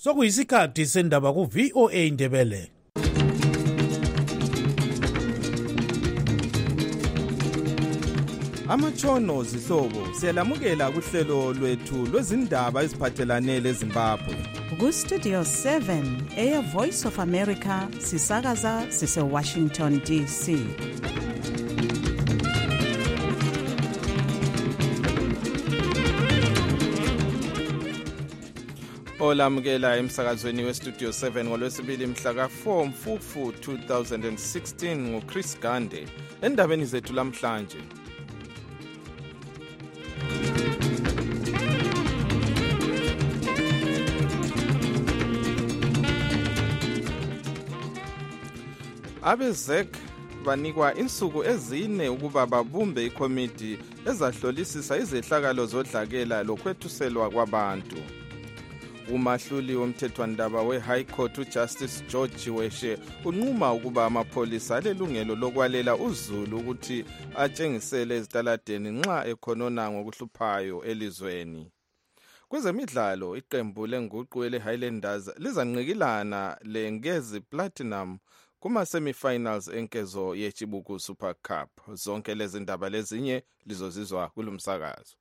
Sokuyisikhathi sendaba ku VOA Indebele. Amatshono zihlobo siyalamukela kuhlelo lwethu lwezindaba eziphathelane leZimbabwe. Ku Studio 7 Air Voice of America sisakaza sise Washington DC. Olamukela emsakazweni weStudio 7 ngolwesibili mhla ka4 Mfumfu 2016 nguChris Gande. Endabeni zethu lamhlanje, abezek banikwa insuku ezine ukuba babumbe ikomiti ezahlolisisa izehlakalo zodlakela lokwethuselwa kwabantu. Umahluli womthethwandaba we-High Court uJustice George Chiweshe unquma ukuba amapholisa alelungelo lokwalela uZulu ukuthi atshengisele ezitaladeni nxa ekhonona ngokuhluphayo elizweni. Kwezemidlalo, iqembu lenguqu ele-Highlanders lizanqikilana leNgezi Platinum kuma-semi-finals enkezo yeChibuku Super Cup. Zonke lezi ndaba lezinye lizozizwa kulumsakazo.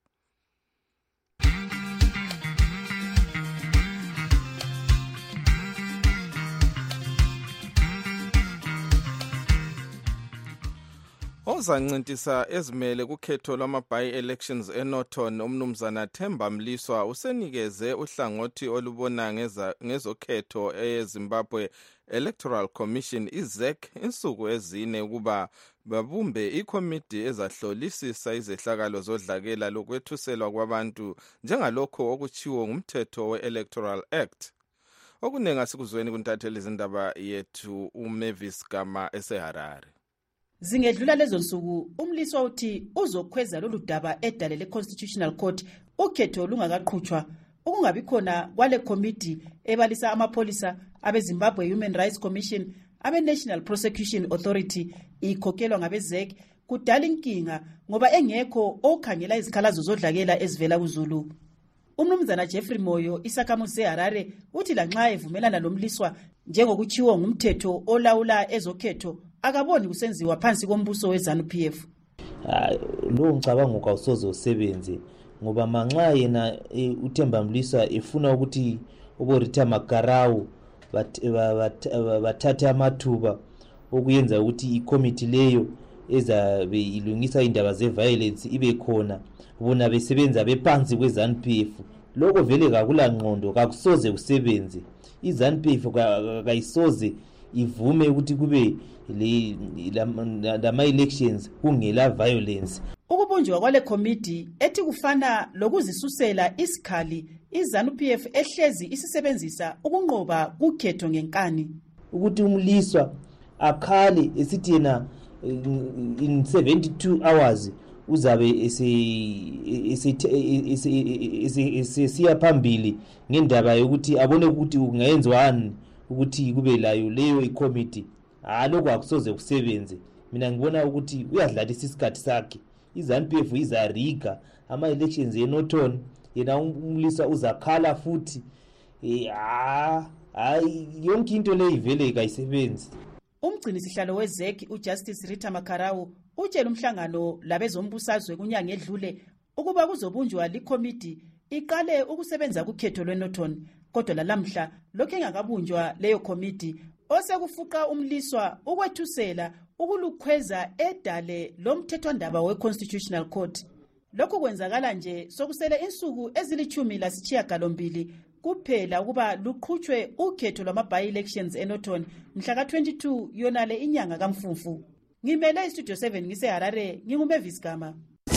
Ozancintisa ezimele kukhetho lwama-by-elections eNorton, umnumzana Themba Mliswa usenikeze uhlangothi olubona ngezokhetho eZimbabwe Electoral Commission ZEC insuku ezine ukuba babumbe ikomiti ezahlolisisa izehlakalo zodlakela lokwethuselwa kwabantu njengalokho okuchiwo ngumthetho we-Electoral Act. Okunenga sikuzweni kuntatheli izindaba yethu uMavis Gama eseHarare. Zingedlula lezo nsuku uMliswa uthi uzokhweza lolu daba edale le-Constitutional Court ukhetho lungakaqhutshwa ukungabi khona kwale committee ebalisa amapholisa abeZimbabwe Human Rights Commission abe-National Prosecution Authority ikhokhelwa ngabeZEC kudala inkinga ngoba engekho okhangela izikhalazo zodlakela ezivela kuZulu. Umnumzana Jeffrey Moyo isakhamuzi seHarare uthi lanxa evumelana loMliswa njengokuchiwo ngumthetho olawula ezokhetho akaboni kusenziwa phansi kombuso weZANU-PF. Lo ngicabanga ukawusoze usebenze ngoba manxa yena uThemba Mliswa efuna ukuthi uBorita Makarawu bathathe amathuba okuyenza ukuthi ikomiti leyo ezabe ilungisa indaba zeviolence ibe khona bona besebenza bephansi kweZANU-PF. Lokho vele kakula ngqondo kakusoze kusebenze. iZANU-PF kayisoze ivume ukuthi kube lama-elections kungela violence. Ukubunjwa kwale committee ethi kufana lokuzisusela isikhali iZANU-PF ehlezi isisebenzisa ukunqoba kukhetho ngenkani. Ukuthi uMliswa akhali esithi yena in 72 hours uzabe siya phambili ngendaba yokuthi abone ukuthi kungayenzwani ukuthi kube layo leyo ikomiti. Lokho akusoze kusebenze. Mina ngibona ukuthi uyadlalisa isikhathi sakhe. iZANU-PF izariga ama-elections eNorton, yena uMliswa uzakhala futhi. Yonke into le ivele kayisebenzi. Umgcini sihlalo weZEC uJustice Rita Makarawu utshela umhlangano labezombusazwe kunyanga edlule ukuba kuzobunjwa likomiti iqale ukusebenza kukhetho lweNorton, kodwa lalamhla lokho engakabunjwa leyo komiti osekufuqa uMliswa ukwethusela ukulukhweza edale lomthethwandaba we-Constitutional Court. Lokhu kwenzakala nje sokusele insuku ezili-12 kuphela ukuba luqhutshwe ukhetho lwama-by-elections eNorton mhla ka-22 yonale inyanga kaMfumfu. Ngimele iStudio 7 ngiseHarare, nginguMavis Gama.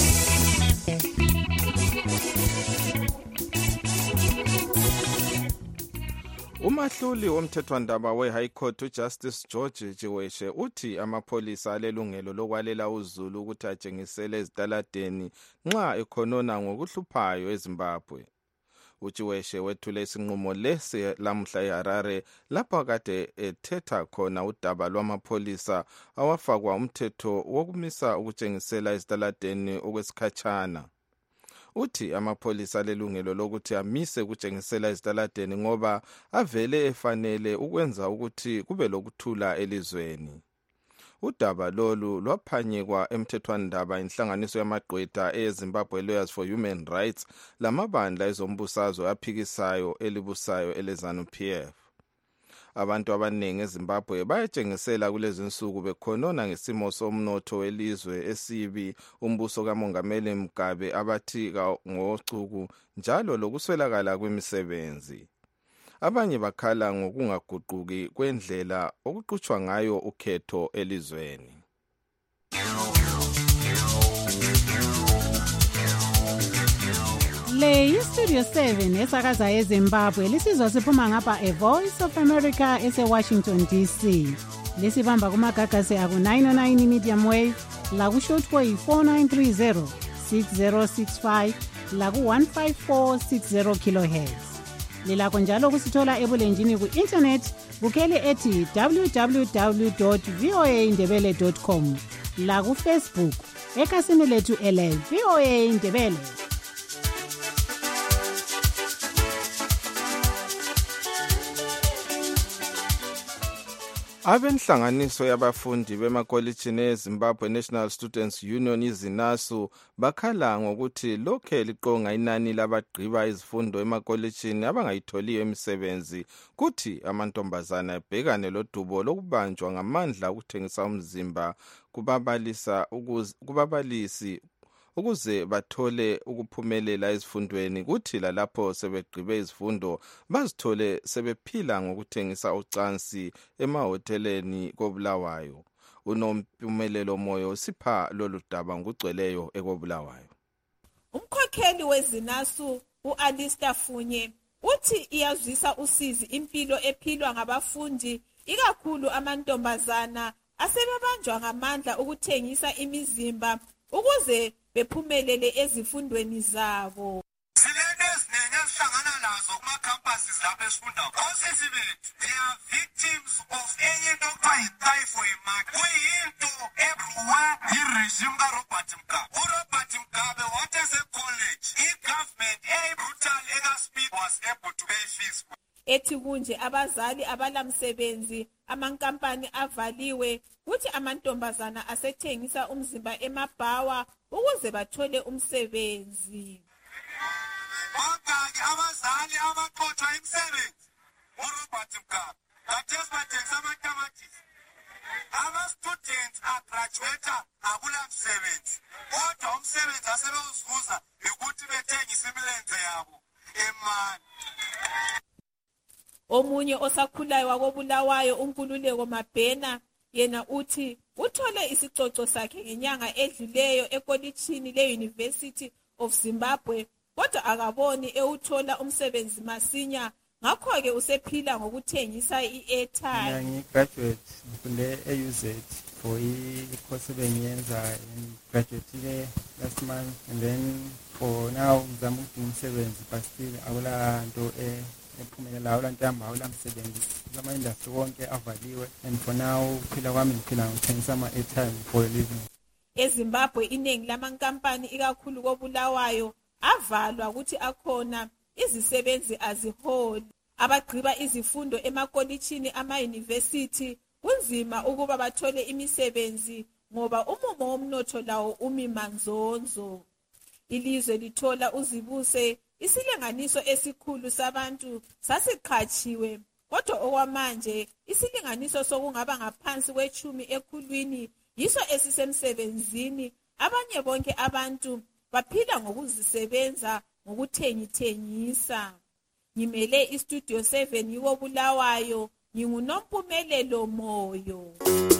Umahluli womthethwandaba we-High Court uJustice George Chiweshe uthi amapholisa alelungelo lokwalela uZulu ukuthi atshengisele ezitaladeni nxa ekhonona ngokuhluphayo eZimbabwe. uChiweshe wethule isinqumo lesi lamhla eHarare lapho kade ethetha khona udaba lwamapholisa awafakwa umthetho wokumisa ukutshengisela ezitaladeni okwesikhatshana. uthi amapholisa alelungelo lokuthi amise ukutshengisela ezitaladeni ngoba avele efanele ukwenza ukuthi kube lokuthula elizweni. Udaba lolu lwaphanyekwa emthethwandaba inhlanganiso yamagqwetha eZimbabwe Lawyers for Human Rights lamabandla ezombusazwe aphikisayo elibusayo eleZANU-PF. Abantu abaningi eZimbabwe bayatshengisela kulezi nsuku bekhonona ngesimo somnotho welizwe esibi umbuso kaMongameli Mugabe abathi ngocuku njalo lokuswelakala kwemisebenzi. Abanye bakhala ngokungaguquki kwendlela okuqhutshwa ngayo ukhetho elizweni. Le yiStudio 7 esakaza eZimbabwe lisizwa siphuma ngapha eVoice of America eseWashington DC. Lisibamba kumagagasi aku 909 medium wave laku shortwave 4930 6065 laku 15460 kilohertz. Lilakho njalo kusithola ebulenjini ku-internet bukele ethi www.voaindebele.com la ku-Facebook ekhasini lethu ele VOA Ndebele. Abenhlanganiso yabafundi bemakolitshini eZimbabwe National Students Union izinasu bakhala ngokuthi lokhe liqonga inani labagqiba izifundo emakolitshini abangayitholiyo imisebenzi kuthi amantombazana ebhekane lodubo lokubanjwa ngamandla ukuthengisa umzimba kubabalisi ukuze bathole ukuphumelela ezifundweni kuthi lalapho sebegqibe izifundo bazithole sebephila ngokuthengisa ucansi emahoteleni koBulawayo. Unompumelelo moyo usipha lolu daba ngugcweleyo ekoBulawayo. Umkhokheli wezinasu uAlistair Funye uthi iyazwisa usizi impilo ephilwa ngabafundi ikakhulu amantombazana asebebanjwa ngamandla ukuthengisa imizimba ukuze bephumelele ezifundweni zabo. Silento eziningi esihlangana nazo kuma-campuses lapho esifunda osisi bethu they are victims of enye into okuthiwa yi-thai for a mark. Kuyinto ebruwe yi-regime kaRobert Mugabe. uRobert Mugabe what as a college i-government brutal eka-speed was able to pay fees. Ethi kunje abazali abalamsebenzi amankampani avaliwe kuthi amantombazana asethengisa umzimba emabhawa ukuze bathole umsebenzi. Bangaki abazali abaqothwa imisebenzi uRobert Mugabe kathesi bathengisa amatamatisi. Ama-students agraduate akula msebenzi kodwa umsebenzi asebewuzuza ukuthi bethengisa imilenze yabo emani. Omunye osakhulayo wakoBulawayo uNkululeko Mabhena yena uthi uthole isicoco sakhe ngenyanga edluleyo ekolitshini le-University of Zimbabwe kodwa akaboni ewuthola umsebenzi masinya ngakho-ke usephila ngokuthengisa i-airtime. Ngigraduate ngifunde e-UZ for i-course ebengiyenza graduate last month and then for now ngizama ukudinga umsebenzi but still akula nto ephumelela awula ntambo awula msebenzi ama-industry wonke avaliwe and for now uphila kwami ngiphila ngokuthengisa ama-airtime for a living. EZimbabwe iningi lamankampani ikakhulu koBulawayo avalwa ukuthi akhona izisebenzi aziholi. Abagqiba izifundo emakolitshini ama-university kunzima ukuba bathole imisebenzi ngoba umumo womnotho lawo umi manzonzo. Ilizwe lithola uzibuse isilinganiso esikhulu sabantu sasiqhatshiwe kodwa okwamanje isilinganiso sokungaba ngaphansi kwechumi ekhulwini yiso esisemsebenzini. Abanye bonke abantu baphila ngokuzisebenza ngokuthengithengisa. Ngimele iStudio 7 yoBulawayo nginguNompumelelo Moyo.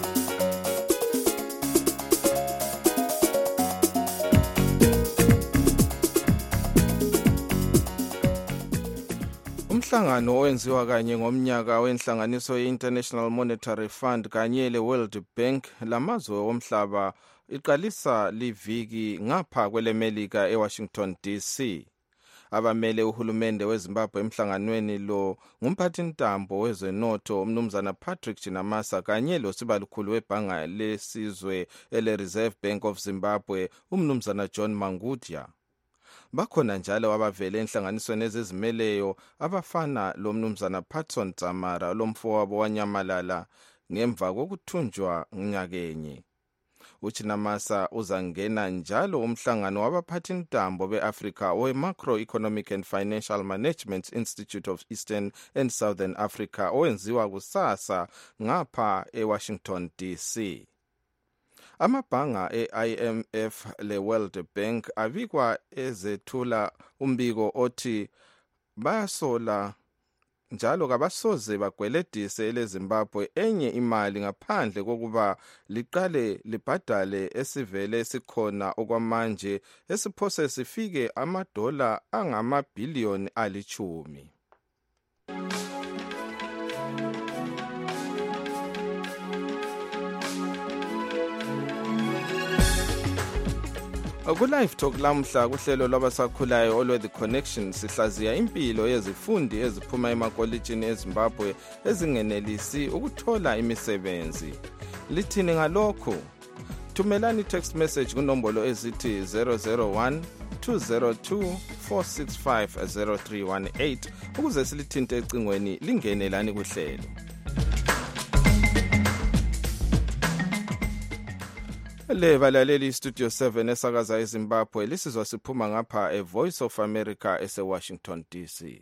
Umhlangano owenziwa kanye ngomnyaka wenhlanganiso ye-International Monetary Fund kanye le-World Bank lamazwe omhlaba iqalisa liviki ngapha kwelemelika eWashington DC. Abamele uhulumende weZimbabwe emhlanganweni lo ngumphathintambo wezenotho umnumzana Patrick Chinamasa kanye losibalukhulu webhanga lesizwe ele-Reserve Bank of Zimbabwe umnumzana John Mangudya. Bakhona njalo abavele enhlanganisweni ezizimeleyo abafana lomnumzana Patson Tsamara lomfowabo wanyamalala ngemva kokuthunjwa nyakenye. UChinamasa uzangena njalo umhlangano wabaphathintambo beAfrica we-Macroeconomic and Financial Management Institute of Eastern and Southern Africa owenziwa kusasa ngapha eWashington DC. Amabhanga e-IMF le-World Bank abikwa ezethula umbiko othi bayasola njalo kabasoze bagweledise leZimbabwe enye imali ngaphandle kokuba liqale libhadale esivele sikhona okwamanje esiphose sifike $10 angama-billion ali-10. Ku-Live Talk lamhla kuhlelo lwabasakhulayo olwe-The Connection sihlaziya impilo yezifundi eziphuma emakolitshini eZimbabwe ezingenelisi ukuthola imisebenzi. Lithini ngalokho? Thumelani text message kunombolo ezithi 001 202 465 0318 ukuze silithinte ecingweni lingenelani kuhlelo. Le balaleli Studio 7 esakaza eZimbabwe lisizwa siphuma ngapha eVoice of America eseWashington DC.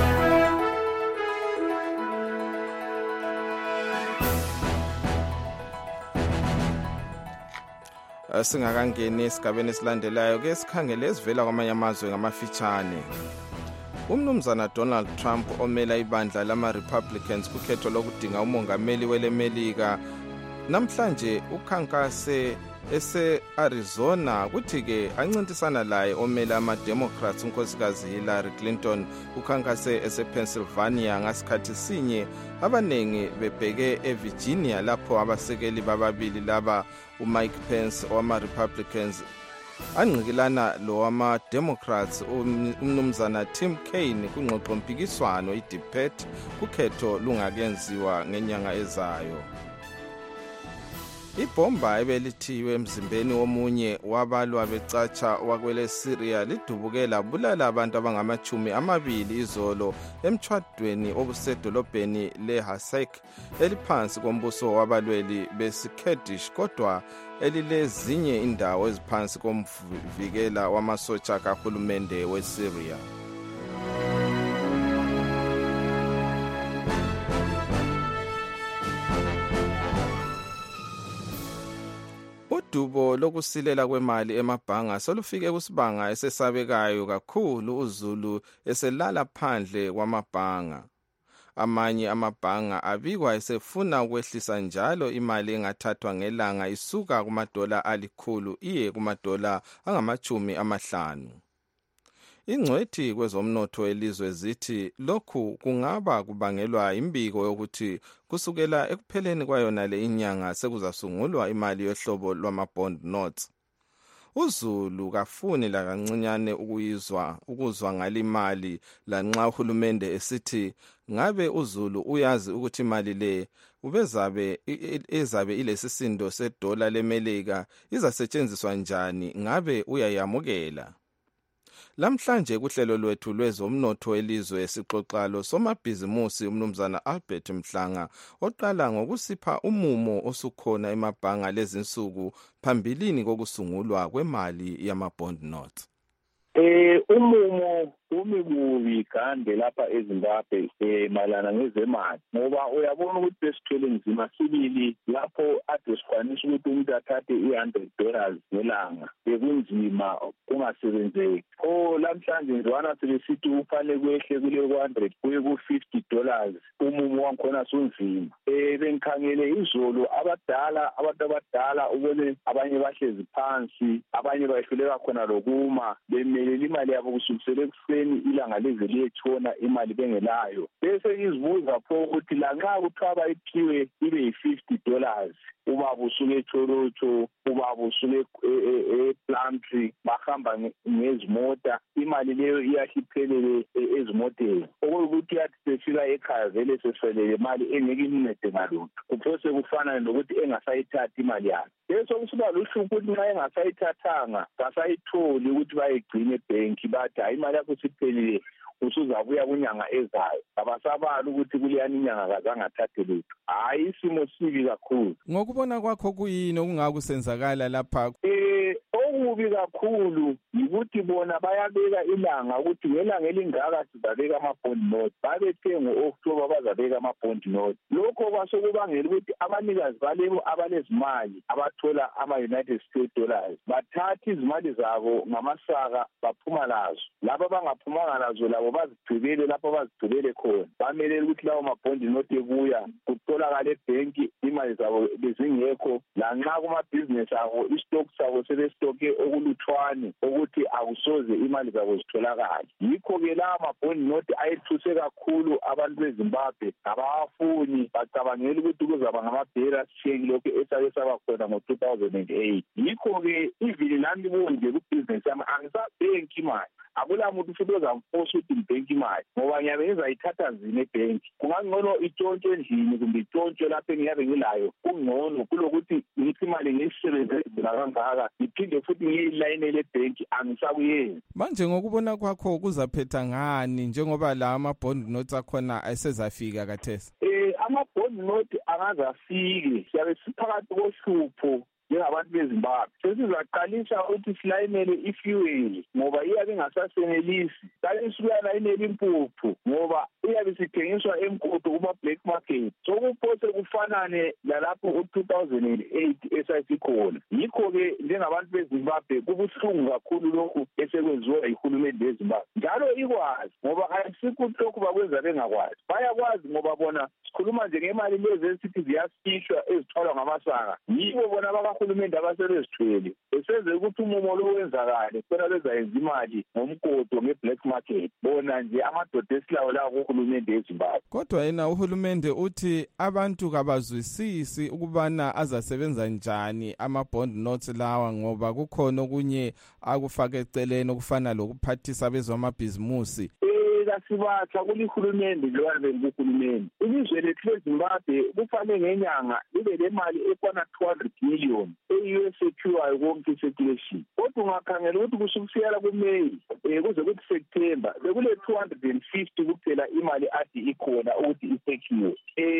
Singakangeni esigabeni esilandelayo ke sikhangele esivela kwamanye amazwe ngamafitshane. Umnumzana Donald Trump omela ibandla lama-Republicans kukhetho lokudinga umongameli welemelika namhlanje ukhankase ese-Arizona kuthi-ke ancintisana laye omela ama-Democrats unkosikazi Hillary Clinton ukhankase ese-Pennsylvania ngasikhathi sinye abanengi bebheke eVirginia lapho abasekeli bababili laba uMike Pence wama-Republicans angqikilana lo wama-Democrats umnumzana Tim Kaine kungxoxo mpikiswano i-debate kukhetho lungakenziwa ngenyanga ezayo. Ibhomba ebelithiwe emzimbeni womunye wabalwa becatsha wakwele Syria lidubuke labulala abantu abangama-20 izolo emchwadweni obusedolobheni leHasek eliphansi kombuso wabalweli besiKurdish kodwa elilezinye indawo eziphansi komvikela wamasotsha kahulumende weSyria. Udubo lokusilela kwemali emabhanga solufike kusibanga esesabekayo kakhulu uZulu eselala phandle kwamabhanga. Amanye amabhanga abikwa esefuna ukwehlisa njalo imali engathathwa ngelanga isuka kuma-$100 iye kuma-$50. Ingcwethi kwezomnotho elizwe zithi lokhu kungaba kubangelwa imbiko yokuthi kusukela ekupheleni kwayona le inyanga sekuzasungulwa imali yohlobo lwama-bond notes. uZulu kafuni la kancinyane ukuzwa ngalimali lanxa uhulumende esithi ngabe uZulu uyazi ukuthi imali le ezabe ilesisindo $1 lemelika izasetshenziswa njani ngabe uyayamukela. Lamhlanje kuhlelo lwethu lwezomnotho elizwe esixoxalo somabhizimusi umnumzana Albert Mhlanga oqala ngokusipha umumo osukhona emabhanga lezinsuku phambilini kokusungulwa kwemali yama-bond notes. Umumo umikubi kande lapha eZimbabwe malana ngezemali ngoba uyabona ukuthi besithwele nzima sibili lapho ade sikwanisa ukuthi umuntu athathe $100 ngelanga bekunzima kungasebenzeki. Lamhlanje nzwana sebesithi ufanele kwehle kule $100 kuye ku$50 umumo wankhona sunzima. Bengikhangele izolo abantu abadala ubone abanye bahlezi phansi abanye bahluleka khona lokuma bemelela imali yabo kusukisela ekuseni ilanga leze liyetshona imali bengelayo. Bese izibuza pho ukuthi lanxa kuthiwa bayiphiwe ibe yi$50 ubaba usuke eCholotsho ubaba usuke ePlumtree bahamba ngezimota imali leyo iyahliphelele ezimoteni. Okuthi yathi sefika efika ekhaya vele seswelele imali engeke imncede ngalutho kuphose kufana nokuthi engasayithathi imali yakhe leso kusuba luhlupho ukuthi nxa engasayithathanga kasayitholi ukuthi bayigcine ebhenki bathi hayi imali yakho siphelile usuzabuya kunyanga ezayo abasabala ukuthi kuleyani inyanga kazangathathe lutho hayi isimo sibi kakhulu. Ngokubona kwakho kuyini okungakusenzakala lapha? Okubi kakhulu yikuthi bona bayabeka ilanga ukuthi ngelanga elingaka sizabeka ama-bond note babethe ngo-October bazabeka ama-bond note lokho kwasokubangela ukuthi abanikazi balebo abalezimali abathola ama-United States dollars bathathe izimali zabo ngamasaka baphuma lazo laba bangaphumanga lazo labo bazigcibele lapho bazigcibele khona bamelele ukuthi lawo ma-bond note ebuya kutholakala ebhenki imali zabo bezingekho lanxa kumabhizinesi abo istock sabo sebestoke okuluthwane ukuthi akusoze imali zabo zitholakale yikho-ke lawa ma-bond note ayethuse kakhulu abantu beZimbabwe abawafuni bacabangela ukuthi kuzaba ngama-bearer check lokhu esake saba khona ngo-2008 yikho-ke ivili lami libonje kubhizinesi yami angisabhenki imali akula muntu futhi ozamfosa ukuthi ngibhenki imali ngoba ngiyabe ngizayithatha nzima ebhenki kungangcono itshontshe endlini kumbe itshontshe lapho engiyabe ngilayo kungcono kulokuthi ngithi imali ngiyisebenzise kangaka ngiphinde futhi ngiyilayinele ebhenki angisakuyenzi. Manje ngokubona kwakho kuzaphetha ngani njengoba la ama-bond notes akhona ayesezafika kathesi? Ama-bond note angazafike siyabe siphakathi kohlupho njengabantu beZimbabwe sesizaqalisa ukuthi silayinele ifuel ngoba iyabe ingasasenelisi qalisa ukuyalayinela impuphu ngoba iyabe sithengiswa emkoto kuma-black market sokuphose kufanane lalapho u-2008 esasikhona yikho-ke njengabantu beZimbabwe kubuhlungu kakhulu lokhu esekwenziwa yihulumende yeZimbabwe njalo ikwazi ngoba ayisikho lokhu bakwenza bengakwazi bayakwazi ngoba bona sikhuluma nje ngemali lezi esithi ziyasihlwa ezithwalwa ngamasaka yibo bona abahulumende abasebezithwele esenze ukuthi umumo lo wenzakale khona bezayenza imali ngomkodo nge-black market bona nje amadoda esilawo lawo kuhulumende yeZimbabwe. Kodwa yena uhulumende uthi abantu kabazwisisi ukubana azasebenza njani ama-bond notes lawa ngoba kukhona okunye akufaka eceleni okufana lokuphathisa bezamabhizimusi. Sibatha kulihulumende loyabe kuhulumende ilizwe lethu leZimbabwe kufanele ngenyanga libe lemali ekwana 200 million eyisecurewayo konke i-circulation kodwa ungakhangela ukuthi kusukisela kuMeyi kuze kuthi September bekule 250 kuphela imali ade ikhona ukuthi isecure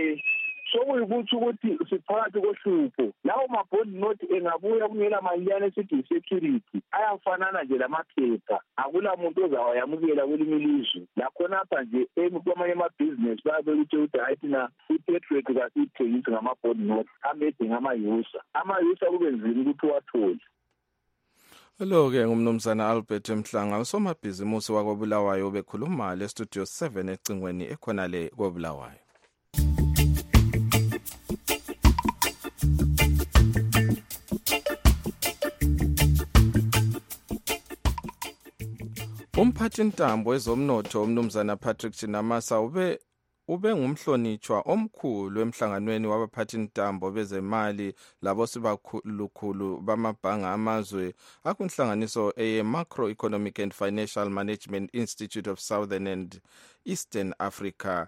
sokuyikuthi ukuthi siphakathi kohlupho lawo ma-bond note engabuya kungela maliyana esithi i-security ayafanana nje lamaphepha akula muntu ozawayamukela kwelinye ilizwe lakhonapha nje kwamanye amabhizinesi bayabekuthi ukuthi hayi thina i-petrol kasiyithengisi ngama-bond note amede ngama-yusa ama-yusa kube nzima ukuthi uwathole. Lo-ke ngumnumzana Albert Mhlanga usomabhizimusi wakobulawayo bekhuluma le-studio 7 ecingweni ekhona le kobulawayo. Umphathintambo wezomnotho umnumzana Patrick Chinamasa ube ngumhlonitshwa omkhulu emhlanganweni wabaphathintambo bezemali labo sibakhulu bamabhanga amazwe akunhlanganiso Macroeconomic and Financial Management Institute of Southern and Eastern Africa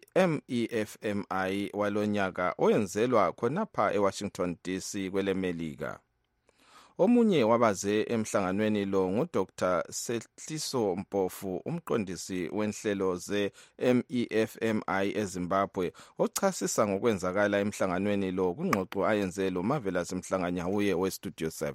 MEFMI walonyaka oyenzelwa khonapha eWashington DC kwelemelika. Omunye wabaze emhlanganweni lo nguDr. Sehliso Mpofu umqondisi wenhlelo ze-MEFMI eZimbabwe ochasisa ngokwenzakala emhlanganweni lo kungxoxo ayenzelo Marvelous Mhlanganyawuye weStudio 7.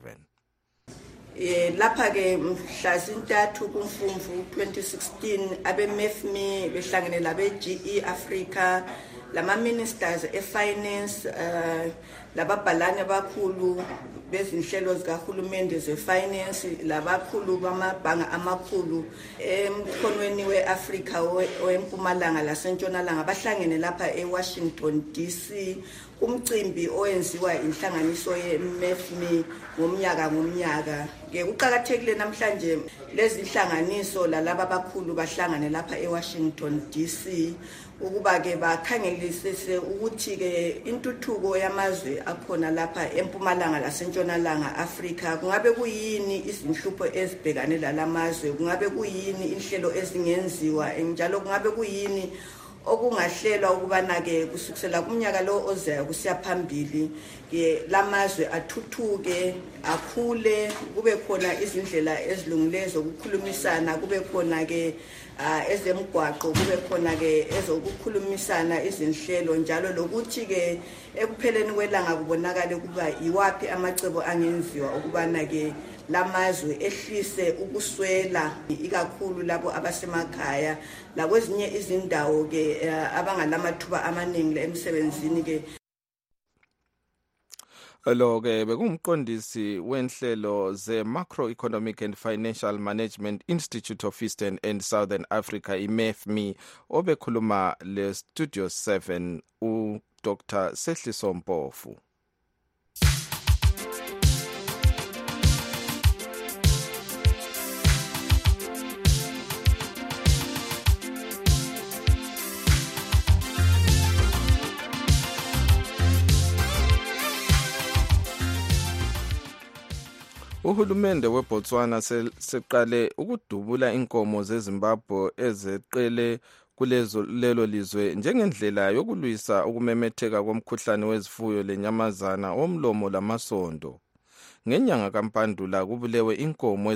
Lapha ke mhla zintathu kuMfumfu 2016 abe-MEFMI behlangene labe-GE Africa lama ministers efinance lababhalane abakhulu bezinhlelo zikahulumende zefinance labakhulu bamabhanga amakhulu emkhonweni weAfrica wempumalanga lasentshonalanga bahlangene lapha eWashington DC kumcimbi owenziwa inhlanganiso ye-MEFMI ngomnyaka ke kuqhakathekile namhlanje lezi inhlanganiso lalabo abakhulu bahlangane lapha eWashington DC ukuba ke bakhangelisise ukuthi ke intuthuko yamazwe akhona lapha empumalanga lasentshonalanga Africa kungabe kuyini izinhlupho ezibhekane lalamazwe kungabe kuyini inhlelo ezingenziwa njalo kungabe kuyini okungahlelwa ukubana ke kusukisela kumnyaka lo ozayo kusiya phambili ke lamazwe athuthuke akhule kube khona izindlela ezilungileyo zokukhulumisana kube khona ke ezemgwaqo kube khona ke ezokukhulumisana izinhlelo njalo lokuthi ke ekupheleni kwelanga kubonakala kuba yiwapi amacebo angenziwa ukubana ke lamazwe ehlise ukuswela ikakhulu labo abasemakhaya lakwezinye izindawo ke abangalamathuba amaningi emsebenzini ke. Lo ke bekumqondisi wenhlelo ze-Macroeconomic and Financial Management Institute of Eastern and Southern Africa i-MEFMI obekhuluma le-Studio 7 uDr. Sehliso Mpofu. Uhulumende weBotswana seqale ukudubula inkomo zeZimbabwe ezeqele lelo lizwe njengendlela yokulwisa ukumemetheka komkhuhlane wezifuyo lenyamazana omlomo lamasondo. Ngenyanga kaMpandula kubulewe inkomo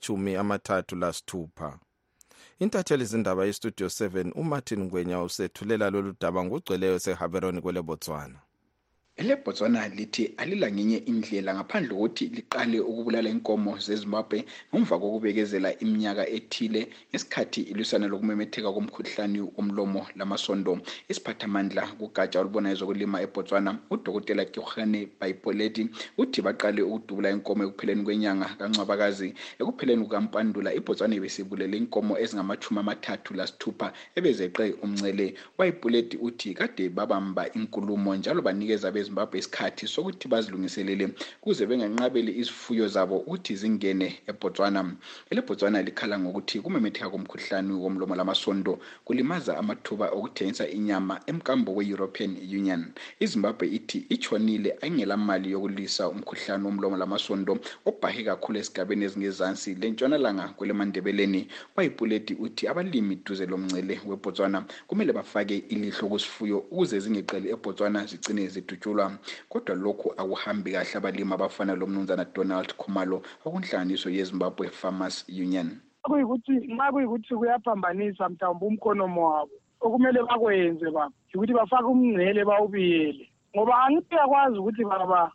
ezingama-36. Intatheli zindaba yeStudio 7 uMartin Ngwenya usethulela lolu daba ngugcweleyo seHaberoni kwele Botswana. EleBotswana lithi alilangenye indlela ngaphandle kokuthi liqale ukubulala inkomo zeZimbabwe ngemva kokubekezela iminyaka ethile ngesikhathi ilusana lokumemetheka komkhuhlane womlomo lamasondo. Isiphathamandla kugatsha olubona ezokulima eBotswana uDokotela Kyohane Bayipoleti uthi baqale ukudubula inkomo ekupheleni kwenyanga kaNcwabakazi. Ekupheleni kukaMpandula iBotswana ibesibulele inkomo ezingama-36 ebezeqe umncele. Bayipoleti uthi kade babamba inkulumo njalo banikeza Zimbabwe isikhathi sokuthi bazilungiselele kuze benganqabeli izifuyo zabo ukuthi zingene eBotswana. EleBotswana likhala ngokuthi kumemetheka komkhuhlane womlomo lamasondo kulimaza amathuba okuthengisa inyama emkambo we-European Union. iZimbabwe ithi ichonile ayingela mali yokulisa umkhuhlane womlomo lamasondo obhahe kakhulu esigabeni ezingezansi lentshonalanga kweleMandebeleni. Bayipoleti uthi abalimi duze lomncele weBotswana kumele bafake ilihlo kusifuyo ukuze zingeqeli eBotswana zigcine zidutshulwa. Kodwa lokhu akuhambi kahle abalimi abafana lomnumzana Donald Khumalo okunhlanganiso yeZimbabwe Farmers Union. Kuyikuthi kuyaphambanisa mhlawumbe umkhonomo wabo okumele bakwenze baba ukuthi bafake umngcele bawubiyele ngoba angithi yakwazi ukuthi baba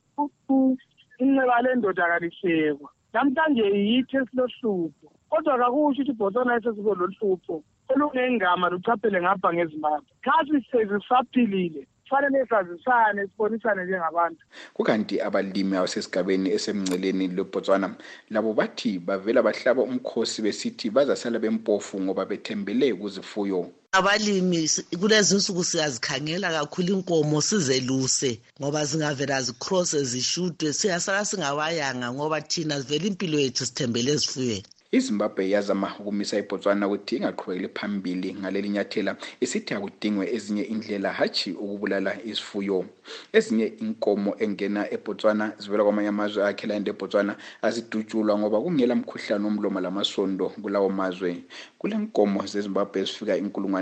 inceba lendoda kalihlekwa namhlanje yithi esilohlupho kodwa kakusho ukuthi iBotswana esesibe lohlupho olungengama luchaphele ngapha ngeZimbabwe kasi sezisaphilile fanele sazisane sibonisane njengabantu. Kukanti abalimi abasesigabeni esemngceleni leBotswana labo bathi bavela bahlaba umkhosi besithi bazasala bempofu ngoba bethembele kuzifuyo. Abalimi kulezi insuku siyazikhangela kakhulu inkomo sizeluse ngoba zingavela zicross zishudwe siyasala singawayanga ngoba thina sivela impilo yethu sithembele ezifuyweni. iZimbabwe yazama ukumisa iBotswana ukuthi ingaqhubekeli phambili ngaleli nyathela isithi akudingwe ezinye indlela hachi ukubulala isifuyo. Ezinye inkomo engena eBotswana zivela kwamanye amazwe akhela eBotswana azidutshulwa ngoba kungela mkhuhlane womlomo lamasondo kulawo mazwe. Kule nkomo zeZimbabwe ezifika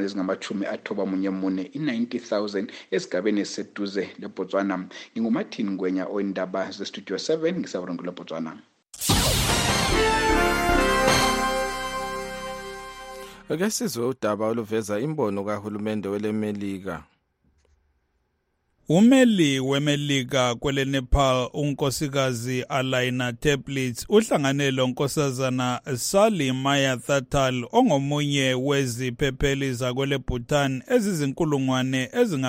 94,000 i-90,000 esigabeni esiseduze leBotswana. NginguMartin Ngwenya oyindaba zeStudio 7 ngisabrongo leBotswana. Ake sizwe udaba oluveza imbono kahulumende weleMelika. Umeli weMelika kwele Nepal unkosikazi Alaina Teplitz uhlangane lonkosazana Sally Maya Thatal ongomunye weziphepheli zakwele Bhutan ezizinkulungwane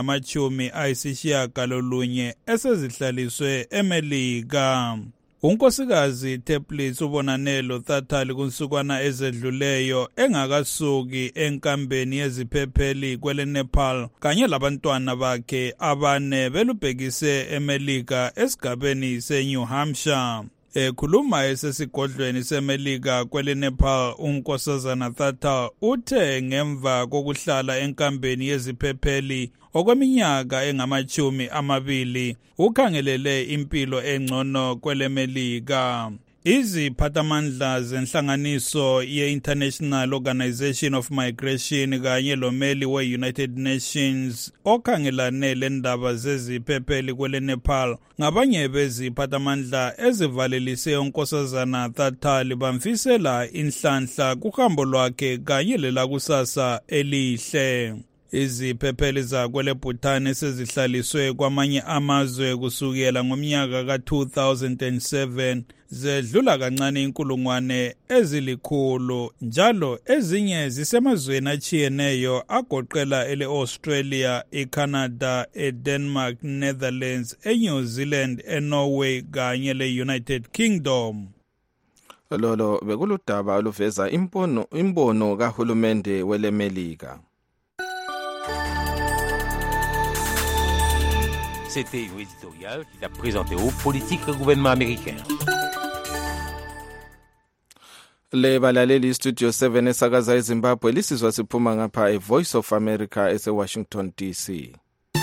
ezingama-90 esezihlaliswe eMelika. Unkosikazi Teplitz ubonane loThatali kunsukwana ezedluleyo engakasuki enkambeni yeziphepheli kwele Nepal kanye labantwana bakhe abane belubhekise eMelika esigabeni seNew Hampshire. Ekhuluma esesigodlweni seMelika kwele Nepal unkosazana Thatal uthe ngemva kokuhlala enkambeni yeziphepheli okweminyaka engama-20 ukhangelele impilo engcono kwele Melika. Iziphathamandla zenhlanganiso ye-International Organization of Migration kanye lomeli we-United Nations okhangelane lendaba zeziphepheli kwele Nepal ngabanye beziphathamandla ezivalelise unkosazana Thathali bamfisela inhlanhla kuhambo lwakhe kanye lelakusasa elihle. Iziphepheli zakwele Bhutan sezihlaliswe kwamanye amazwe kusukela ngomnyaka ka-2007 zedlula kancane inkulungwane ezilikhulu njalo ezinye zisemazweni achiyeneyo agoqela ele-Australia, eCanada, eDenmark, Netherlands, eNew Zealand, eNorway kanye le-United Kingdom. Lolo bekuludaba oluveza imbono kahulumende welemelika. C'était l'éditorial qui a présenté aux politiques du gouvernement américain. Le balaleli studio 7 esakaza eZimbabwe lisizwa siphuma ngapha eVoice of America eseWashington DC.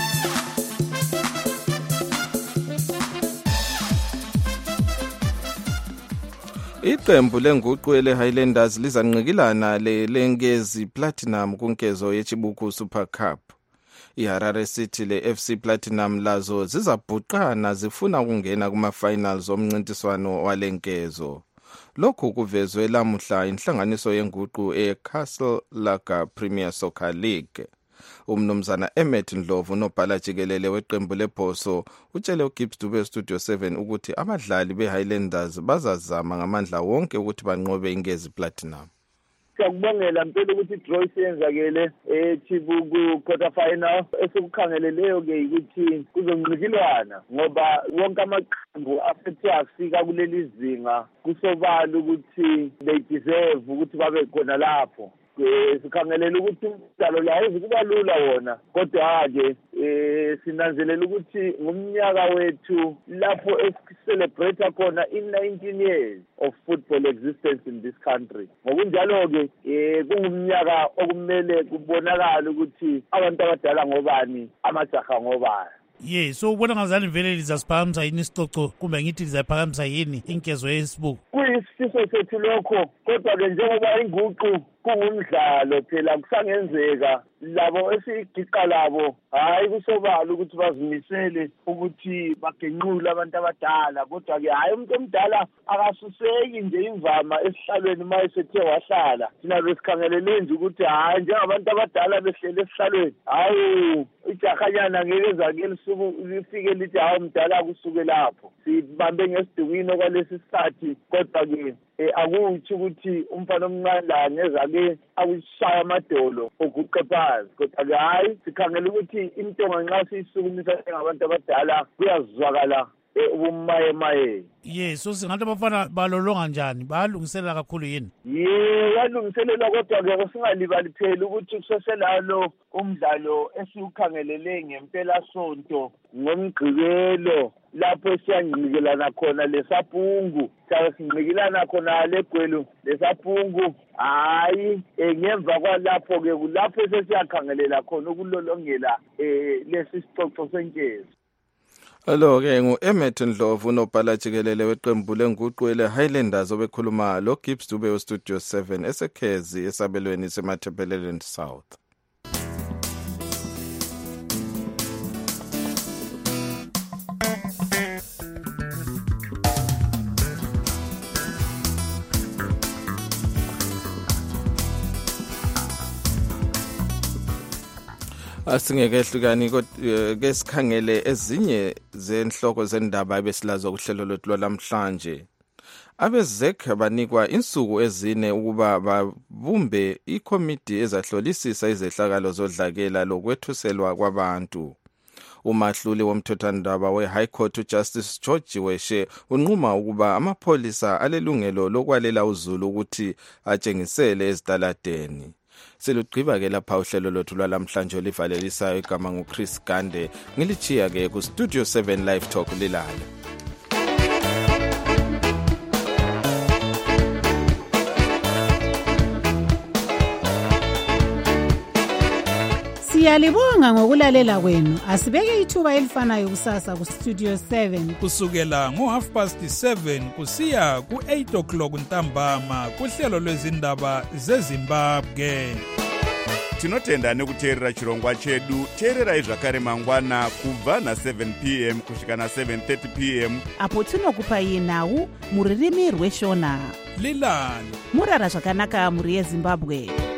Iqembu lenguqu ele-Highlanders lizanqikilana le-Lengezi Platinum kunkezo yeChibuku Super Cup. IHarare City le-FC Platinum lazo zizabhuqana zifuna ukungena kuma-finals omncintiswano walenkezo. Lokhu kuvezwe lamuhla inhlanganiso yenguqu eCastle Lager Premier Soccer League. Umnumzana Emmet Ndlovu nobhala jikelele weqembu lebhoso utshele uGibbs Dube Studio 7 ukuthi abadlali beHighlanders bazazama ngamandla wonke ukuthi banqobe iNgezi Platinum. Siyakubongela mpela ukuthi draw isenzakele eChibuku quarter final esikukhangeleleyo ke ukuthi kuzongqikilwana ngoba wonke amaqembu afethe afika kuleli zinga kusobala ukuthi they deserve ukuthi babe khona lapho. Sikhangelela ukuthi umdlalo la kuba lula wona kodwa ke sinanzelela ukuthi ngomnyaka wethu lapho esicelebrate khona in 19 years of football existence in this country. Ngokunjalo ke kungumnyaka okumele kubonakala ukuthi abantu abadala ngobani amajaha ngobani. Yes, so ubona ngazani vele lizasiphakamisa yini isicoco kumbe ngithi lizaphakamisa yini inkezo yeSibuku? Kuyisifiso sethu lokho kodwa ke njengoba inguqu kungumdlalo phela kusangenzeka labo esigiqa labo hayi kusobala ukuthi bazimisele ukuthi bagenqule abantu abadala kodwa ke hayi umuntu omdala akasuseki nje imvama esihlalweni mayesethe wahlala thina besikhangelele nje ukuthi hayi njengabantu abadala behlele esihlalweni hayi ijahanyana ngeke zake lisuku lifike lithi hayi umdala kusuke lapho sibambe ngesidukwini okwalesi sikhathi kodwa ke akuthi ukuthi umfana omncane la ngezake akushaya amadolo oguqe phansi kodwa ke hayi sikhangela ukuthi intonga nxa siyisukumisa ngabantu abadala kuyazwakala ubumayemaye. Yes, so singathi abafana balolonga njani bayalungiselela kakhulu yini? Bayalungiselela kodwa ke singalibali phela ukuthi kuseselalo umdlalo esiukhangelele ngempela sonto ngomgqibelo lapho siyanqikelana khona lesapungu sinqikilana khona leGwelu lesapungu hayi ngemva kwalapho ke kulapho sesiyakhangelela khona ukulolongela lesi sicoco senkezi. Alo ke ngu-Emmet Ndlovu nobhala jikelele weqembu lenguqu ele-Highlanders obekhuluma lo Gibbs Dube Studio 7 esekhezi esabelweni semaThebeleland South. Asingekehlukani ke sikhangele ezinye zenhloko zendaba ebesilazo kuhlelo lwethu lwamhlanje. Abezek banikwa insuku ezine ukuba babumbe ikomiti ezahlolisisa izehlakalo zodlakela lokwethuselwa kwabantu. Umahluli womthethwandaba we-High Court uJustice George Jiweshe unquma ukuba amapholisa alelungelo lokwalela uZulu ukuthi atshengisele ezitaladeni. Selugqiba ke lapha uhlelo lwethu lwalamhlanje olivalelisayo igama nguChris Gande ngilichiya ke ku Studio 7 Live Talk lilala. Siyalibonga ngokulalela kwenu. Asibeke ithuba elifanayo kusasa ku Studio 7 kusukela ngo7:30 kusiya ku8 o'clock ntambama kuhlelo lwezindaba zeZimbabwe. Tinotenda nekuteerera chirongwa chedu. Teererai zvakare mangwana kubva na7 p.m. kusvika na7:30 p.m. apo tinokupai nhau muririmi rweshona. Lilani murara zvakanaka muri yeZimbabwe.